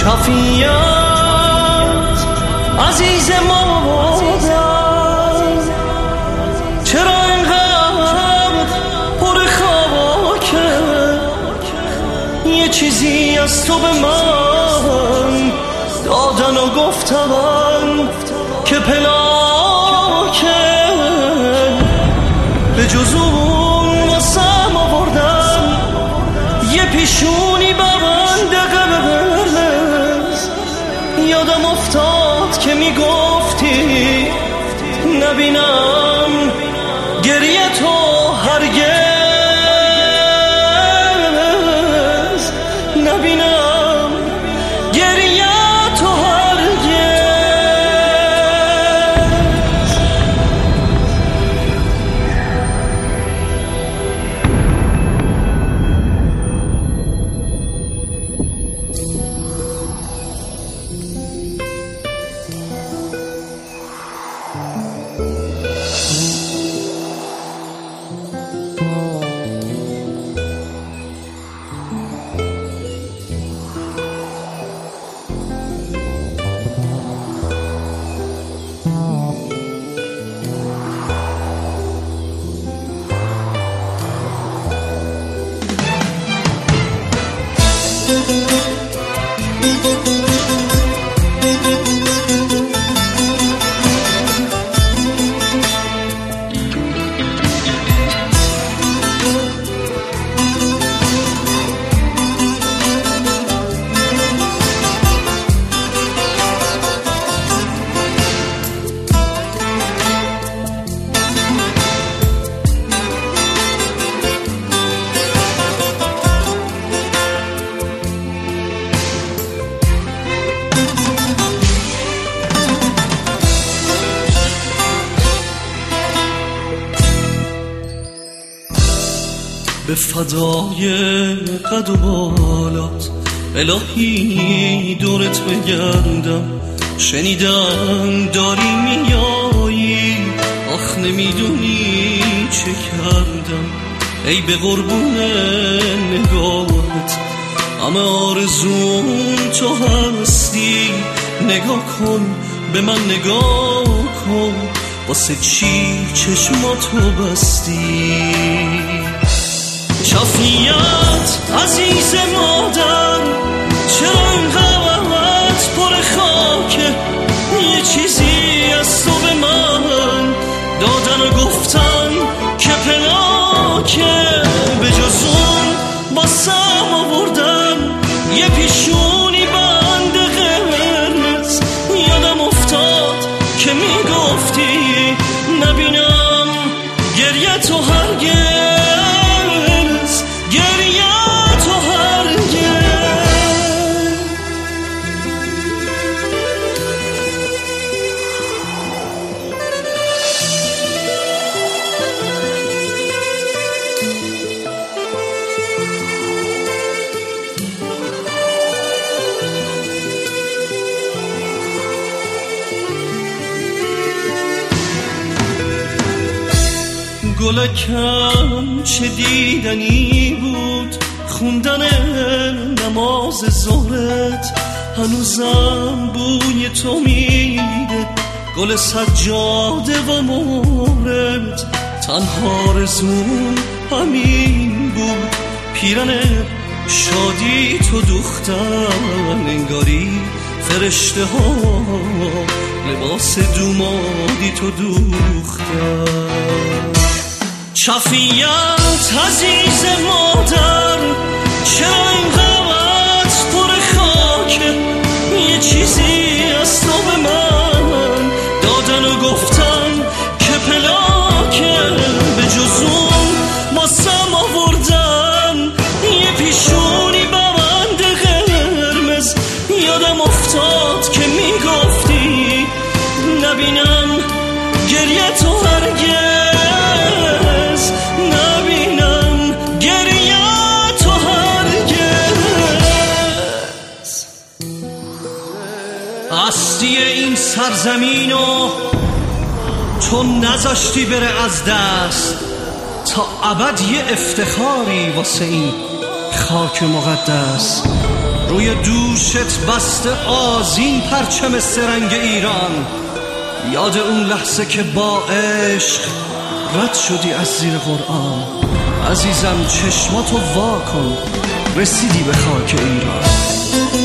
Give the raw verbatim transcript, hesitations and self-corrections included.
شفیعت عزیز مادر، چرا اینقدر پر خاکه؟ یه چیزی از تو به من دادن و گفتن که پلاکه، به جز اون واسم آوردن یه پیشونی ببند قرمز. یادم افتاد که میگفتی نبینم گریه تو هرگز، نبینم گریه تو هرگز. به فدای قد و بالات الهی دورت بگردم، شنیدم داری میایی، آخ نمیدونی چه کردم. ای به قربون نگاهت همه آرزون تو هستی، نگاه کن به من نگاه کن، واسه چی چشماتو بستی؟ شفیعت عزیز مادر، چرا اینقدر پر خاکه؟ یه چیزی از تو به من دادن و گفتن که پلاکه، به جز اون باسم آوردن یه پیشونی بند قرمز. یادم افتاد که میگفتی نبینم گریه تو هرگز، گلکم چه دیدنی بود خوندن نماز ظهرت، هنوزم بوی تو میده گل سجاده و مورد. تنها آرزوم همین بود پیرن شادی تو دوختن، انگاری فرشته ها لباس دومادی تو دوختن. شفیعت عزیز مادر، چرا اینقدر پر خاکه؟ یه چیزی از تو به من دادن و گفتن که پلاکه، به جز اون واسم آوردن یه پیشونی بند قرمز. یادم افتاد که میگفتی نبینم گریه تو هرگز، نبینم گریه تو هرگز. هستی این سرزمینو تو نذاشتی بره از دست، تا ابد یه افتخاری واسه این خاک مقدس. روی روی دوشت بسته آذین پرچم سرنگ ایران. یاد اون لحظه که با عشق رد شدی از زیر قرآن. عزیزم چشماتو وا کن، رسیدی به خاک ایران.